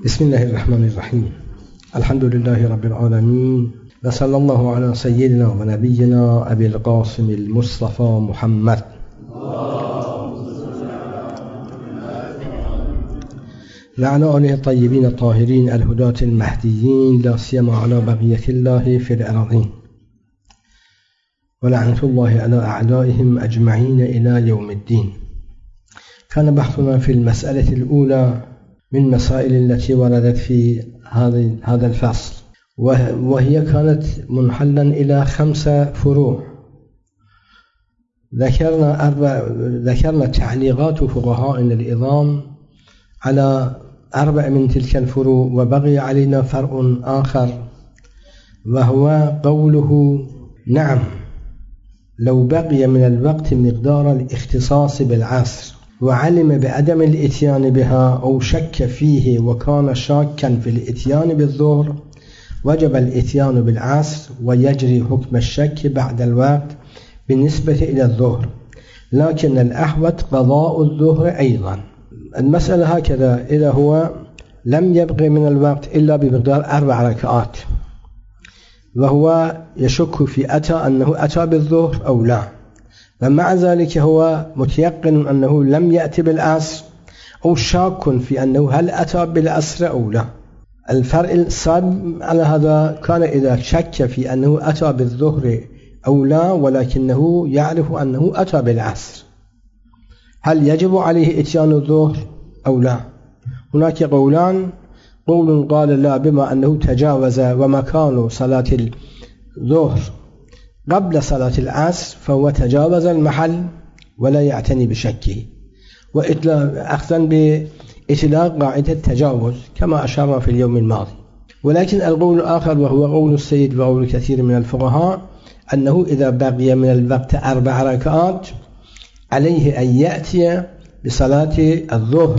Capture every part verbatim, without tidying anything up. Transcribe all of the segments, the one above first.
بسم الله الرحمن الرحيم. الحمد لله رب العالمين، وصلى الله على سيدنا ونبينا أبي القاسم المصطفى محمد وعلى آله الطيبين الطاهرين الهداة المهديين، لا سيما على بقية الله في الأرضين، ولعنة الله على أعدائهم أجمعين إلى يوم الدين. كان بحثنا في المسألة الأولى من المسائل التي وردت في هذا الفصل، وهي كانت منحلا إلى خمسة فروع. ذكرنا أربع ذكرنا تعليقات فقهائنا العظام على أربع من تلك الفروع، وبقي علينا فرع آخر، وهو قوله: نعم، لو بقي من الوقت مقدار الاختصاص بالعصر وعلم بعدم الاتيان بها أو شك فيه وكان شاكا في الاتيان بالظهر، وجب الاتيان بالعصر ويجري حكم الشك بعد الوقت بالنسبة إلى الظهر، لكن الأحوط قضاء الظهر أيضا. المسألة هكذا: إذا هو لم يبقى من الوقت إلا بمقدار أربع ركعات، وهو يشك في أتى أنه أتى بالظهر أو لا، ومع ذلك هو متيقن أنه لم يأتي بالعصر، أو شاك في أنه هل أتى بالعصر أو لا. الفرق السابق على هذا كان إذا شك في أنه أتى بالظهر أو لا، ولكنه يعرف أنه أتى بالعصر، هل يجب عليه إتيان الظهر أو لا؟ هناك قولان: قول قال لا، بما أنه تجاوز ومكان صلاة الظهر قبل صلاة العصر فهو تجاوز المحل ولا يعتني بشكه، وأخذا بإطلاق قاعدة التجاوز كما أشرنا في اليوم الماضي. ولكن القول الآخر، وهو قول السيد وقول كثير من الفقهاء، أنه إذا بقي من الوقت أربع ركعات عليه أن يأتي بصلاة الظهر،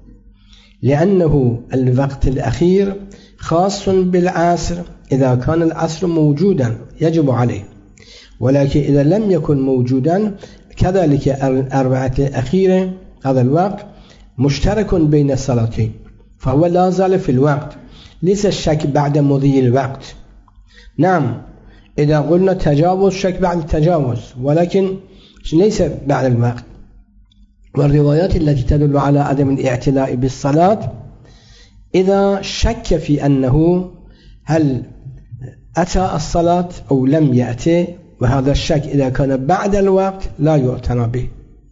لأنه الوقت الأخير خاص بالعصر. إذا كان العصر موجودا يجب عليه، ولكن إذا لم يكن موجودا كذلك الأربعة الأخيرة هذا الوقت مشترك بين الصلاتين، فهو لا زال في الوقت، ليس الشك بعد مضي الوقت. نعم، إذا قلنا تجاوز شك بعد التجاوز، ولكن ليس بعد الوقت. والروايات التي تدل على عدم الاعتلاء بالصلاة إذا شك في أنه هل أتى الصلاة أو لم يأتي، وهذا الشك إذا كان بعد الوقت لا يعتنى به.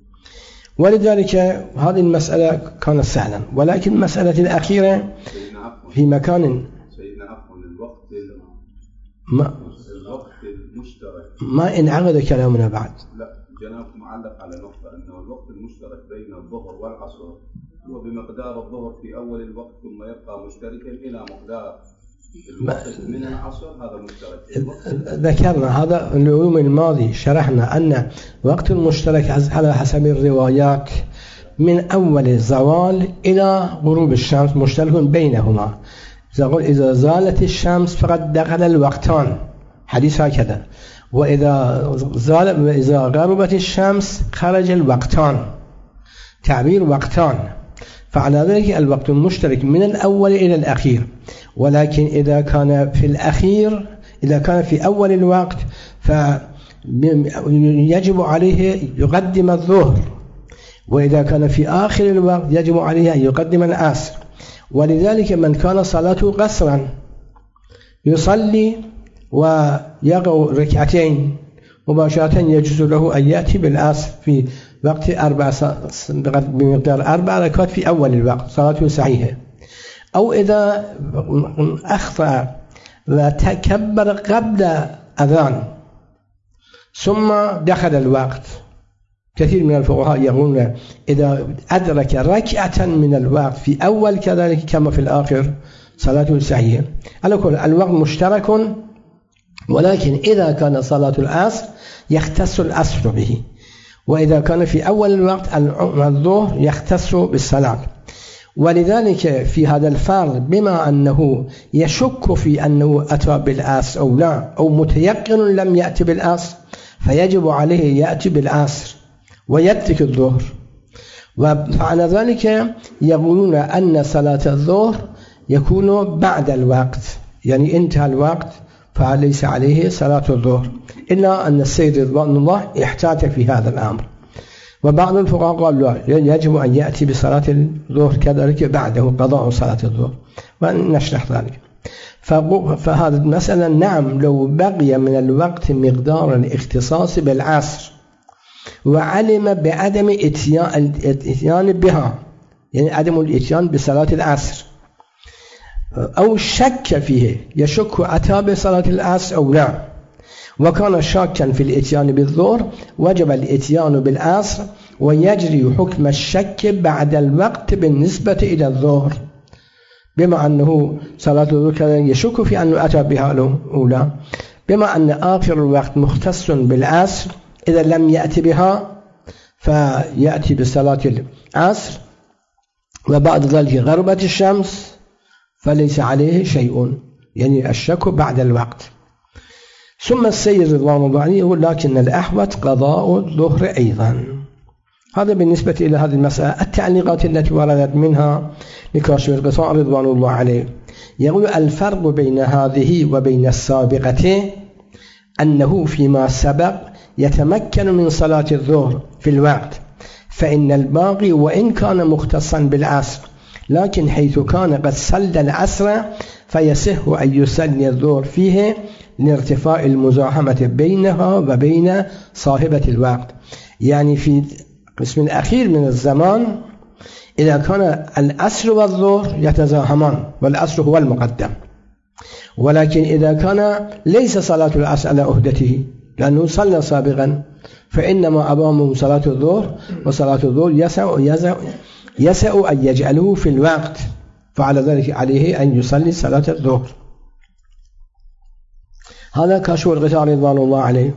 ولذلك هذه المسألة كانت سهلا. ولكن المسألة الأخيرة في مكان سيدنا عفوا الوقت ما الوقت المشترك ما انعقد كلامنا بعد. لا، جنابكم معلق على نقطة أنه الوقت المشترك بين الظهر والعصر هو بمقدار الظهر في أول الوقت، ثم يبقى مشتركا إلى مقدار الوقت من العصر، هذا مشترك. ذكرنا هذا اليوم الماضي، شرحنا أن وقت المشترك على حسب الروايات من أول الزوال إلى غروب الشمس مشترك بينهما. إذا زالت الشمس فقد دخل الوقتان، حديث هكذا، وإذا زال وإذا غربت الشمس خرج الوقتان، تعبير وقتان. فعلى ذلك الوقت المشترك من الأول إلى الأخير. ولكن إذا كان في الأخير إذا كان في أول الوقت فيجب عليه يقدم الظهر، وإذا كان في آخر الوقت يجب عليه أن يقدم العصر. ولذلك من كان صلاته قصرا يصلي ويقع ركعتين مباشرة يجوز له أن يأتي بالعصر في وقت أربع بمقدار أربع ركعات في أول الوقت، صلاته صحيحة. أو إذا أخطأ وتكبر قبل أذان ثم دخل الوقت، كثير من الفقهاء يقولون إذا أدرك ركعة من الوقت في أول كذلك كما في الآخر صلاته صحيحة. على كل الوقت مشترك، ولكن إذا كان صلاة العصر يختص العصر به، وإذا كان في أول الوقت الظهر يختص بالصلاة. ولذلك في هذا الفرق، بما أنه يشك في أنه أتى بالعصر أو لا، أو متيقن لم يأتي بالعصر، فيجب عليه يأتي بالعصر ويترك الظهر. وعلى ذلك يقولون أن صلاة الظهر يكون بعد الوقت، يعني انتهى الوقت فليس عليه صلاة الظهر، إلا أن السيد رضوان الله احتاج في هذا الأمر. وبعض الفقهاء قالوا لا، يجب أن يأتي بصلاة الظهر كذلك بعده قضاء صلاة الظهر، ونشرح ذلك. فهذه المسألة نعم، لو بقي من الوقت مقدار الاختصاص بالعصر وعلم بعدم الاتيان بها، يعني عدم الاتيان بصلاة العصر، أو شك فيه، يشك أتى بصلاة العصر أو لا، وكان شاكا في الاتيان بالظهر، وجب الاتيان بالعصر، ويجري حكم الشك بعد الوقت بالنسبة إلى الظهر، بما أنه صلاة الظهر يشك في أنه أتى بها الأولى، بما أن آخر الوقت مختص بالعصر، إذا لم يأتي بها فيأتي بصلاة العصر، وبعد ذلك غربت الشمس فليس عليه شيء، يعني الشك بعد الوقت. ثم السيد رضوان الله عليه يقول لكن الأحوط قضاء الظهر أيضا. هذا بالنسبة إلى هذه المسألة. التعليقات التي وردت منها لكاشف الغطاء رضوان الله عليه يقول الفرق بين هذه وبين السابقة أنه فيما سبق يتمكن من صلاة الظهر في الوقت، فإن الباقي وإن كان مختصا بالعصر، لكن حيث كان قد صلى العصر فيصح أن يصلي الظهر فيه لارتفاع المزاحمة بينها وبين صاحبة الوقت. يعني في قسم الأخير من الزمان إذا كان العصر والظهر يتزاحمان والعصر هو المقدم، ولكن إذا كان ليس صلاة العصر على عهدته لأنه صلى سابقا، فإنما أمامه صلاة الظهر، وصلاة الظهر يسع, يسع, يسع أن يجعله في الوقت، فعلى ذلك عليه أن يصلي صلاة الظهر. هذا كاشف الغطاء رضوان الله عليه.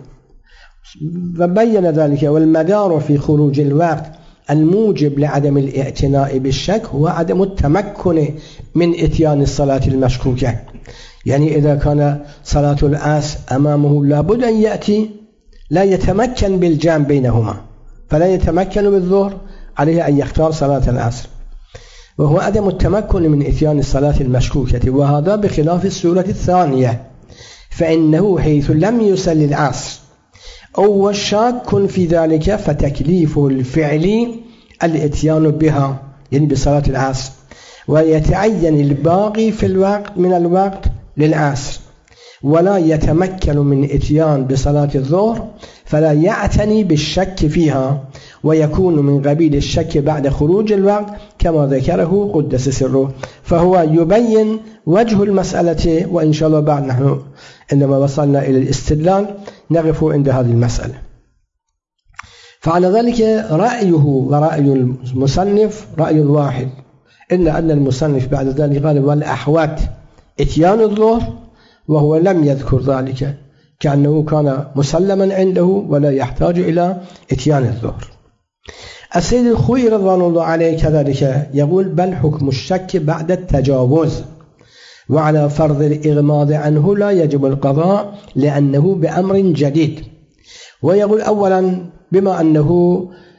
وبين ذلك والمدار في خروج الوقت الموجب لعدم الاعتناء بالشك هو عدم التمكن من اتيان الصلاة المشكوكة. يعني إذا كان صلاة العصر أمامه لابد أن يأتي، لا يتمكن بالجمع بينهما، فلا يتمكن بالظهر، عليه أن يختار صلاة العصر، وهو عدم التمكن من اتيان الصلاة المشكوكة. وهذا بخلاف السورة الثانية، فإنه حيث لم يصلي العصر أو شاك في ذلك فتكليفه الفعلي الاتيان بها، يعني بصلاة العصر، ويتعين الباقي في الوقت من الوقت للعصر، ولا يتمكن من اتيان بصلاة الظهر، فلا يعتني بالشك فيها، ويكون من قبيل الشك بعد خروج الوقت كما ذكره قدس سره. فهو يبين وجه المسألة، وإن شاء الله بعد نحن عندما وصلنا إلى الاستدلال نقف عند هذه المسألة. فعلى ذلك رأيه ورأي المصنف رأي واحد، إلا أن المصنف بعد ذلك قال والأحوات اتيان الظهر، وهو لم يذكر ذلك، كأنه كان مسلما عنده ولا يحتاج إلى اتيان الظهر. السيد الخوئي رضوان الله عليه كذلك يقول بل حكم الشك بعد التجاوز، وعلى فرض الإغماض عنه لا يجب القضاء لأنه بأمر جديد. ويقول أولا بما أنه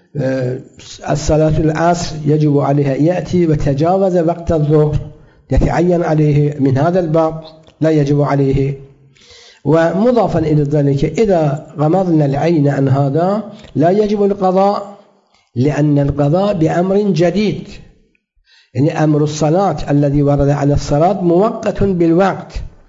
الصلاة العصر يجب عليها يأتي وتجاوز وقت الظهر يتعين عليه من هذا الباب لا يجب عليه. ومضافا إلى ذلك إذا غمضنا العين عن هذا لا يجب القضاء، لأن القضاء بأمر جديد، يعني أمر الصلاة الذي ورد على الصلاة مؤقت بالوقت،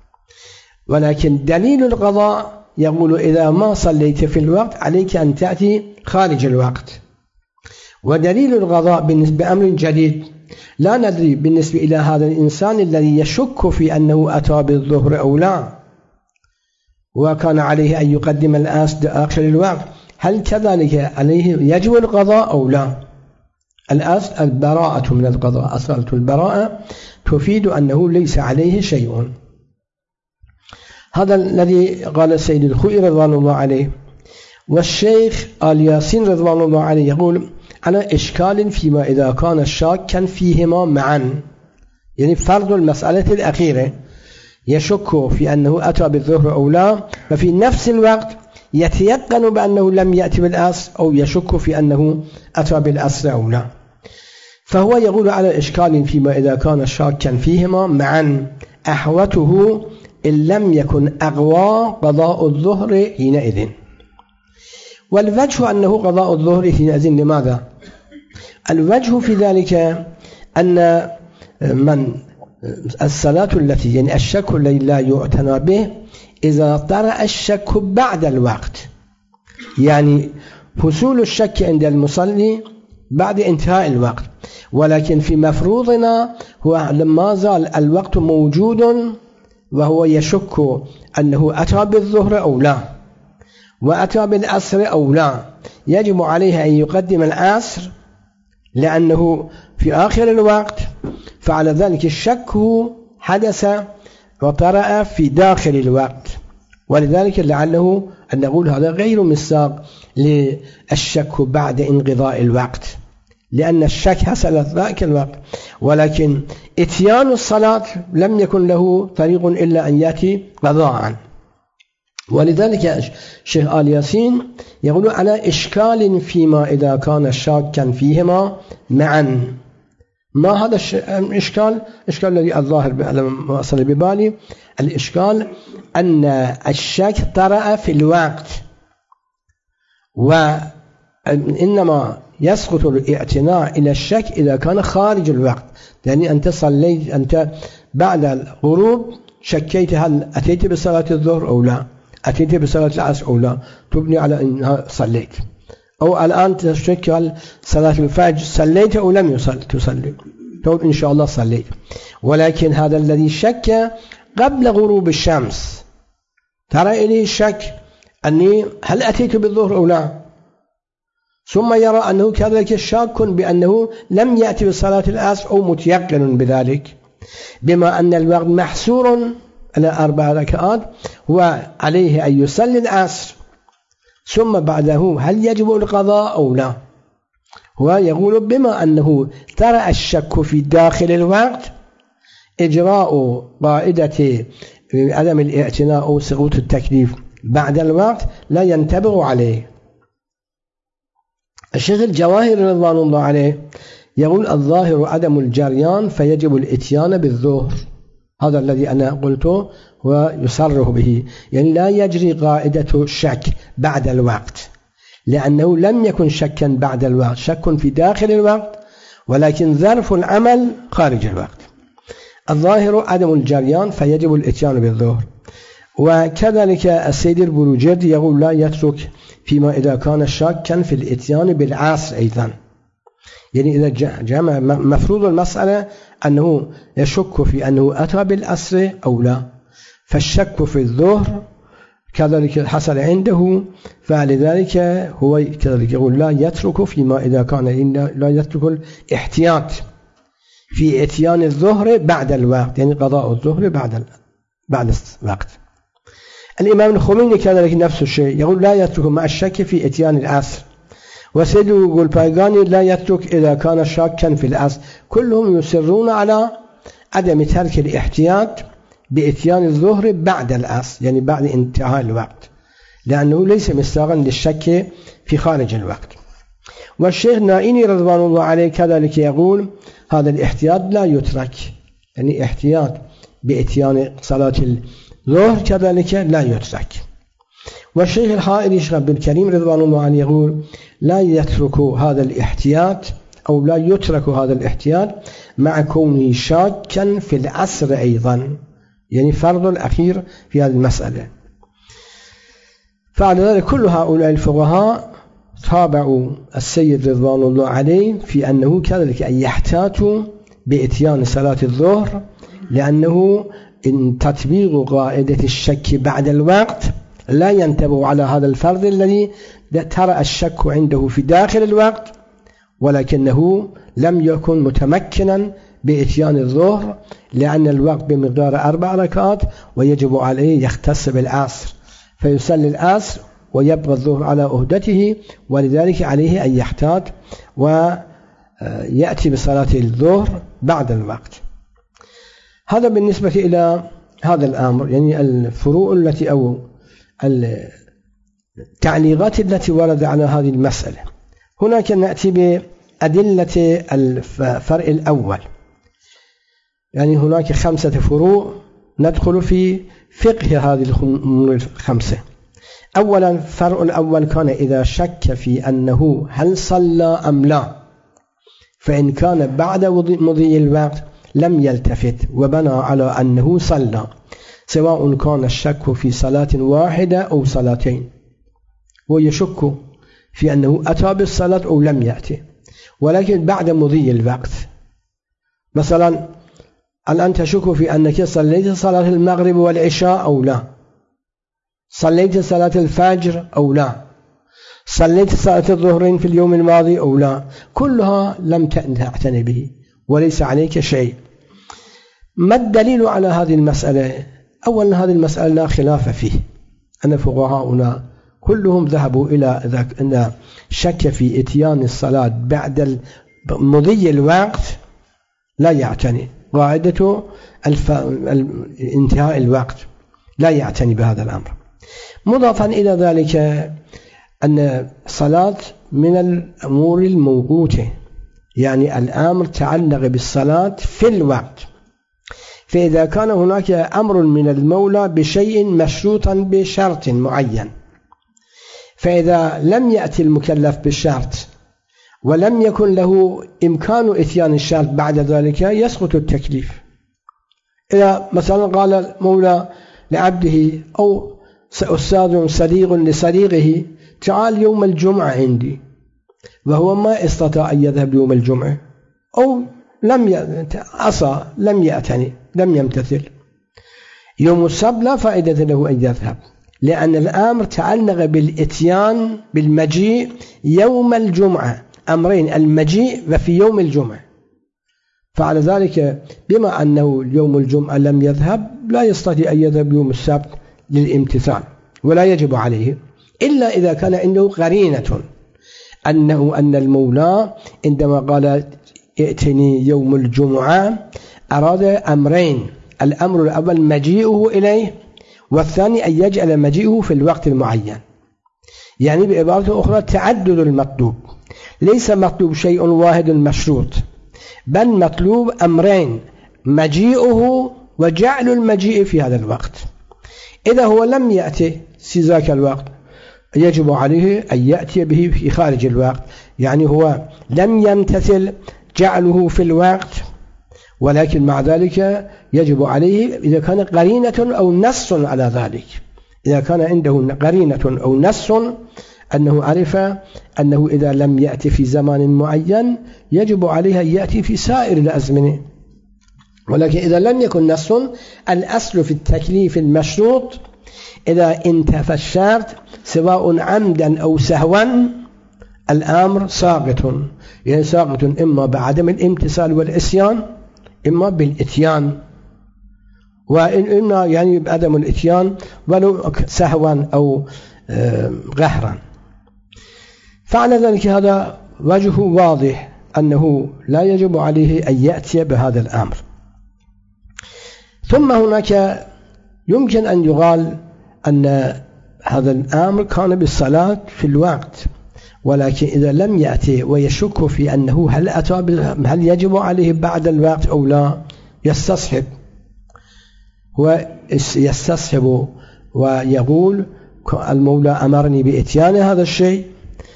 ولكن دليل القضاء يقول إذا ما صليت في الوقت عليك أن تأتي خارج الوقت. ودليل القضاء بالنسبة لأمر جديد لا ندري بالنسبة إلى هذا الإنسان الذي يشك في أنه أتى بالظهر أو لا، وكان عليه أن يقدم الأسد آخر الوقت، هل كذلك عليه يجب القضاء أو لا؟ الأصل البراءة من القضاء، أصلة البراءة تفيد أنه ليس عليه شيء. هذا الذي قال السيد الخوئي رضوان الله عليه. والشيخ آل ياسين رضوان الله عليه يقول على إشكال فيما إذا كان شاكا فيهما معا، يعني فرض المسألة الأخيرة يشك في أنه أتى بالظهر أو لا، وفي نفس الوقت يتيقن بأنه لم يأتي بالعصر، أو يشك في أنه أتى بالعصر أو لا. فهو يقول على إشكال فيما إذا كان شاكا فيهما معا أحوته إن لم يكن أغوى قضاء الظهر حينئذ. والوجه أنه قضاء الظهر حينئذ لماذا؟ الوجه في ذلك أن من الصلاة التي يعني الشك الذي لا يعتنى به إذا طرأ الشك بعد الوقت، يعني حصول الشك عند المصلي بعد انتهاء الوقت، ولكن في مفروضنا هو لما زال الوقت موجود وهو يشك أنه أتى بالظهر أو لا وأتى بالعصر أو لا، يجب عليه أن يقدم العصر لأنه في آخر الوقت، فعلى ذلك الشك حدث وطرأ في داخل الوقت، ولذلك لعله أن نقول هذا غير مصداق للشك بعد انقضاء الوقت، لأن الشك حصل في ذاك الوقت، ولكن إتيان الصلاة لم يكن له طريق إلا أن يأتي قضاء. ولذلك الشيخ آل ياسين يقول على إشكال فيما إذا كان شاكا فيهما معا. ما هذا الإشكال؟ الإشكال الذي الظاهر ما وصل ببالي، الإشكال أن الشك طرأ في الوقت، وإنما يسقط الاعتناء إلى الشك إذا كان خارج الوقت، يعني أنت صليت أنت بعد الغروب شكيت هل أتيت بصلاة الظهر أو لا، أتيت بصلاة العصر أو لا، تبني على أنها صليت، أو الآن تشك هل صلاة الفجر صليت أو لم تصلي، تقول إن شاء الله صليت. ولكن هذا الذي شك قبل غروب الشمس ترى إليه الشك أني هل أتيت بالظهر أو لا، ثم يرى أنه كذلك شاك بأنه لم يأتي بصلاة العصر أو متيقن بذلك، بما أن الوقت محصور على أربع ركعات وعليه أن يصلي العصر، ثم بعده هل يجب القضاء أو لا. هو يقول بما أنه ترى الشك في داخل الوقت إجراء قاعدة عدم الاعتناء أو سقوط التكليف بعد الوقت لا ينتبه عليه. الشيخ الجواهر رضوان الله عليه يقول الظاهر عدم الجريان فيجب الاتيان بالظهر، هذا الذي أنا قلته ويصرح به، يعني لا يجري قاعدة الشك بعد الوقت، لأنه لم يكن شكا بعد الوقت، شك في داخل الوقت ولكن ظرف العمل خارج الوقت. الظاهر عدم الجريان فيجب الاتيان بالظهر. وكذلك السيد البروجردي يقول لا يترك فيما إذا كان شاكا في الاتيان بالعصر أيضا، يعني إذا جمع مفروض المسألة أنه يشك في أنه أتى بالعصر أو لا، فالشك في الظهر كذلك حصل عنده، فلذلك هو كذلك يقول لا يترك فيما إذا كان لا يترك الاحتياط في اتيان الظهر بعد الوقت، يعني قضاء الظهر بعد بعد الوقت. الإمام الخميني كذلك نفس الشيء يقول لا يترك مع الشك في اتيان العصر، وسيد البايغاني لا يترك إذا كان شاكا في العصر. كلهم يصرون على عدم ترك الاحتياط باتيان الظهر بعد العصر، يعني بعد انتهاء الوقت، لأنه ليس مصداقا للشك في خارج الوقت. والشيخ نائيني رضوان الله عليه كذلك يقول هذا الاحتياط لا يترك، يعني احتياط باتيان صلاة الظهر كذلك لا يترك. والشيخ الحائري الشيخ عبد الكريم رضوان الله عليه يقول لا يترك هذا الاحتياط أو لا يترك هذا الاحتياط مع كونه شاكا في العصر أيضا، يعني فرض الأخير في هذه المسألة. فعلى ذلك كل هؤلاء الفقهاء تابعوا السيد رضوان الله عليه في أنه كذلك أن يحتاطوا بإتيان صلاة الظهر، لأنه إن تطبيق قاعدة الشك بعد الوقت لا ينتبه على هذا الفرض الذي ترى الشك عنده في داخل الوقت، ولكنه لم يكن متمكنا بإتيان الظهر، لأن الوقت بمقدار أربع ركعات ويجب عليه يختص بالعصر، فيصلي العصر ويبقى الظهر على أهدته، ولذلك عليه أن يحتاط ويأتي بصلاة الظهر بعد الوقت. هذا بالنسبة إلى هذا الأمر، يعني الفروع التي أو التعليقات التي ورد على هذه المسألة. هناك نأتي أدلة الفرع الأول. يعني هناك خمسة فروع ندخل في فقه هذه الأمور الخمسة. أولا الفرع الأول كان إذا شك في أنه هل صلى أم لا، فإن كان بعد مضي الوقت لم يلتفت وبنى على أنه صلى، سواء كان الشك في صلاة واحدة أو صلاتين، ويشك في أنه أتى بالصلاة أو لم يأتي، ولكن بعد مضي الوقت. مثلا الآن تشك في أنك صليت صلاة المغرب والعشاء أو لا، صليت صلاة الفجر أو لا، صليت صلاة الظهرين في اليوم الماضي أو لا، كلها لم تعتني به وليس عليك شيء. ما الدليل على هذه المسألة؟ أولا هذه المسألة لا خلاف فيه، أن فقهاؤنا كلهم ذهبوا إلى أن شك في إتيان الصلاة بعد مضي الوقت لا يعتني، قاعدة الف... انتهاء الوقت لا يعتني بهذا الأمر. مضافا إلى ذلك أن الصلاة من الأمور الموقوتة، يعني الأمر تعلق بالصلاة في الوقت، فإذا كان هناك أمر من المولى بشيء مشروطا بشرط معين، فإذا لم يأتي المكلف بالشرط ولم يكن له إمكان إتيان الشرط بعد ذلك يسقط التكليف. إذا مثلا قال المولى لعبده أو أستاذ صديق لصديقه تعال يوم الجمعة عندي، وهو ما استطاع أن يذهب يوم الجمعة أو لم عصى لم يأتني لم يمتثل، يوم السبت لا فائدة له أن يذهب، لأن الأمر تعلق بالإتيان بالمجيء يوم الجمعة، أمرين المجيء وفي يوم الجمعة. فعلى ذلك بما أنه يوم الجمعة لم يذهب لا يستطيع أن يذهب يوم السبت للامتثال ولا يجب عليه، إلا إذا كان عنده قرينة أنه أن المولى عندما قال ائتني يوم الجمعة أراد أمرين، الأمر الأول مجيئه إليه، والثاني أن يجعل مجيئه في الوقت المعين. يعني بعبارة أخرى تعدد المطلوب، ليس مطلوب شيء واحد مشروط، بل مطلوب أمرين، مجيئه وجعل المجيء في هذا الوقت. إذا هو لم يأتي في ذاك الوقت يجب عليه أن يأتي به في خارج الوقت، يعني هو لم يمتثل جعله في الوقت، ولكن مع ذلك يجب عليه إذا كان قرينة أو نص على ذلك، إذا كان عنده قرينة أو نص أنه عرف أنه إذا لم يأتي في زمان معين يجب عليه أن يأتي في سائر الأزمنة. ولكن إذا لم يكن نص، الأصل في التكليف المشروط إذا انتفى الشرط سواء عمدا أو سهوا الأمر ساقط، يعني ساقط إما بعدم الامتثال والعصيان إما بالإتيان، وإما يعني بعدم الإتيان ولو سهوا أو قهرا. فعلى ذلك هذا وجه واضح أنه لا يجب عليه أن يأتي بهذا الأمر. ثم هناك يمكن أن يقال أن هذا الأمر كان بالصلاة في الوقت، ولكن إذا لم يأتي ويشك في أنه هل أتى هل يجب عليه بعد الوقت أو لا، يستصحب ويستصحب ويقول المولى أمرني بإتيان هذا الشيء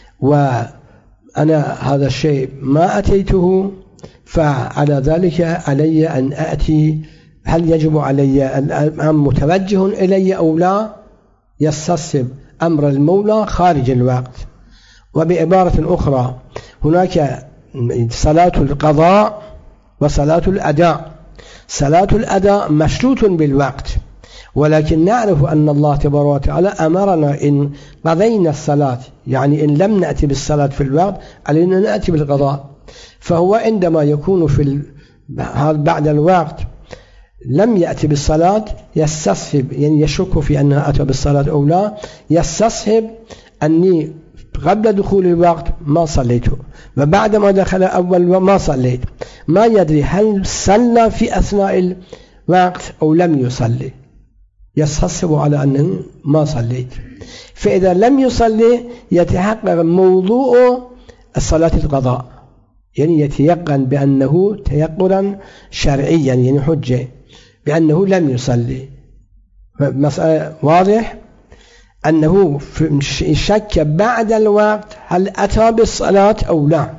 وأنا هذا الشيء ما أتيته، فعلى ذلك علي أن أأتي، هل يجب علي الأمر متوجه إلي أو لا، يستصحب أمر المولى خارج الوقت. وبعبارة أخرى هناك صلاة القضاء وصلاة الأداء. صلاة الأداء مشروط بالوقت، ولكن نعرف أن الله تبارك وتعالى أمرنا إن قضينا الصلاة، يعني إن لم نأتي بالصلاة في الوقت علينا نأتي بالقضاء. فهو عندما يكون في بعد الوقت لم يأتي بالصلاة يستصحب، يعني يشك في أنها أتى بالصلاة أو لا، يستصحب أني قبل دخول الوقت ما صليته وبعد ما دخل أول ما صليت، ما يدري هل صلى في أثناء الوقت أو لم يصلي، يستصحب على أنه ما صليت. فإذا لم يصلي يتحقق موضوع الصلاة القضاء، يعني يتيقن بأنه تيقنا شرعيا، يعني حجة بأنه لم يصلي. مسألة واضح أنه شك بعد الوقت هل أتى بالصلاة أو لا،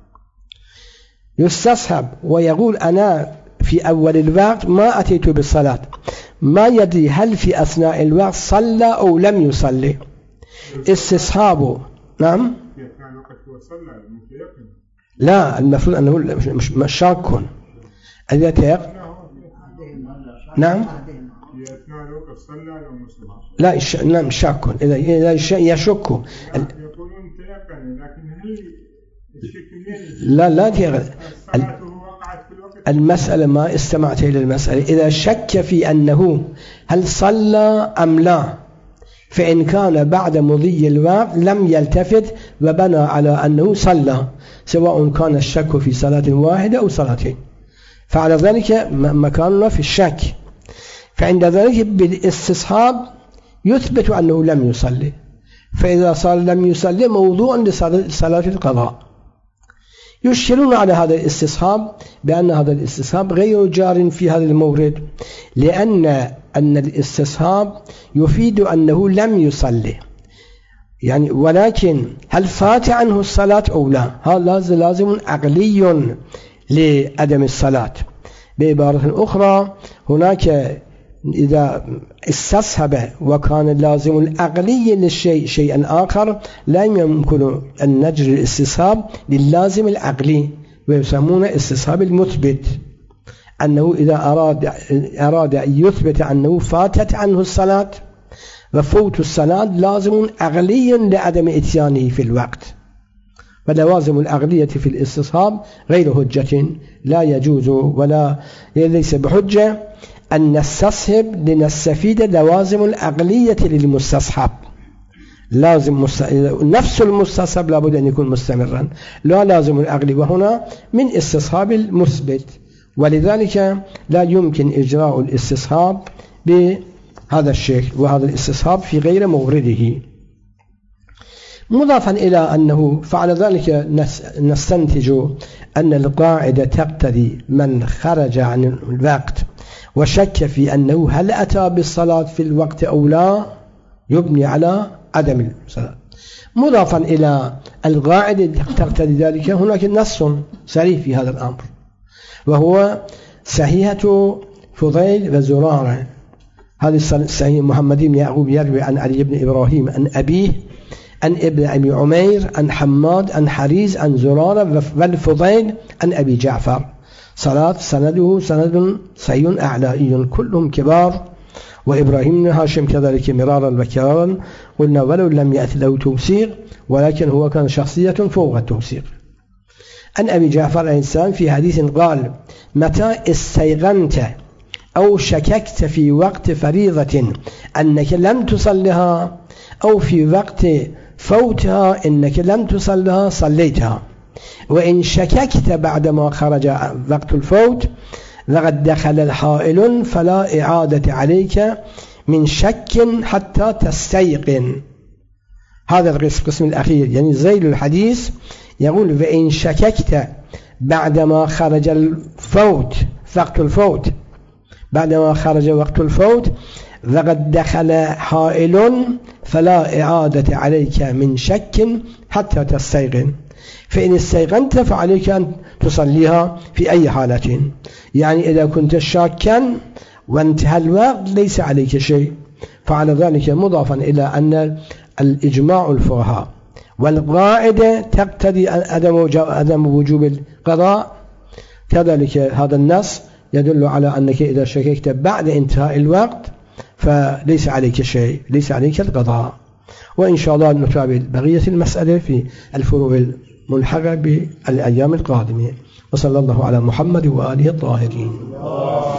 يستصحب ويقول أنا في أول الوقت ما أتيت بالصلاة، ما يدري هل في أثناء الوقت صلى أو لم يصلي، استصحابه. نعم لا، المفروض أنه مش شاك إذا تيقن. نعم لا يش... نعم شاك إذا إذا يشك لا لا تيقن. المسألة ما استمعت إلى المسألة. إذا شك في أنه هل صلى أم لا، فإن كان بعد مضي الوقت لم يلتفت وبنى على أنه صلى، سواء كان الشك في صلاة واحدة أو صلاتين، فعلى ذلك مكاننا في الشك. فعند ذلك بالاستصحاب يثبت أنه لم يصلي، فإذا صار لم يصلي موضوع لصلاة القضاء. يشكلون على هذا الاستصحاب بأن هذا الاستصحاب غير جار في هذا المورد، لأن أن الاستصحاب يفيد أنه لم يصلي يعني، ولكن هل فات عنه الصلاة أو لا، هذا لازم عقلي لعدم الصلاة. بعبارة أخرى هناك إذا استصحب وكان اللازم العقلي للشيء شيئا آخر لا يمكن أن نجري الاستصحاب للازم العقلي، ويسمونه استصحاب المثبت، أنه إذا أراد أراد أن يثبت أنه فاتت عنه الصلاة، وفوت الصلاة لازم عقلي لعدم إتيانه في الوقت. فلوازم العقلية في الاستصحاب غير حجة، لا يجوز ولا ليس بحجة أن نستصحب لنستفيد لوازم العقلية للمستصحب. لازم مست... نفس المستصحب لابد أن يكون مستمرا، لا لازم العقلي، وهنا من استصحاب المثبت، ولذلك لا يمكن إجراء الاستصحاب بهذا الشكل، وهذا الاستصحاب في غير مورده. مضافا إلى أنه فعل ذلك نستنتج أن القاعدة تقتضي من خرج عن الوقت وشك في أنه هل أتى بالصلاة في الوقت أو لا يبني على عدم الصلاة. مضافا إلى القاعدة تقتضي ذلك هناك نص صريح في هذا الأمر، وهو صحيحة فضيل وزرارة. هذا الصحيح محمد بن يعقوب يروي عن علي بن إبراهيم عن أبيه عن ابن أبي عمير عن حماد عن حريز عن زرارة والفضيل عن أبي جعفر. صلاة سنده سند صحيح أعلائي كلهم كبار، وإبراهيم بن هاشم كذلك مرارا وكرارا، قلنا ولو لم يأتي له توثيق ولكن هو كان شخصية فوق التوثيق. عن أبي جعفر الإنسان في حديث قال: متى استيقنت أو شككت في وقت فريضة أنك لم تصلها، أو في وقت فوتها إنك لم تصلها، صليتها. وإن شككت بعدما خرج وقت الفوت لقد دخل الحائل فلا إعادة عليك من شك حتى تستيقن. هذا القسم الأخير يعني زيل الحديث يقول: وإن شككت بعدما خرج الفوت وقت الفوت بعدما خرج وقت الفوت لقد دخل حائل فلا إعادة عليك من شك حتى تستيقن. فإن استيقنت فعليك أن تصليها في أي حالة، يعني إذا كنت شاكا وانتهى الوقت ليس عليك شيء. فعلى ذلك مضافا إلى أن الإجماع الفقهاء والقاعدة تقتضي عدم وجوب القضاء، كذلك هذا النص يدل على أنك إذا شككت بعد انتهاء الوقت فليس عليك شيء، ليس عليك القضاء. وإن شاء الله نتابع بقية المسألة في الفروع الملحقة بالأيام القادمة. وصلى الله على محمد وآله الطاهرين.